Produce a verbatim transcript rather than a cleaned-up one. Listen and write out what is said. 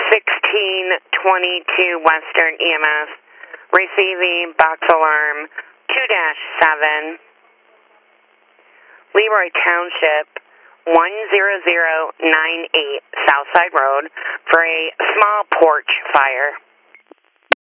sixteen twenty-two Western E M S, receiving box alarm two dash seven, Leroy Township, one zero zero nine eight Southside Road, for a small porch fire.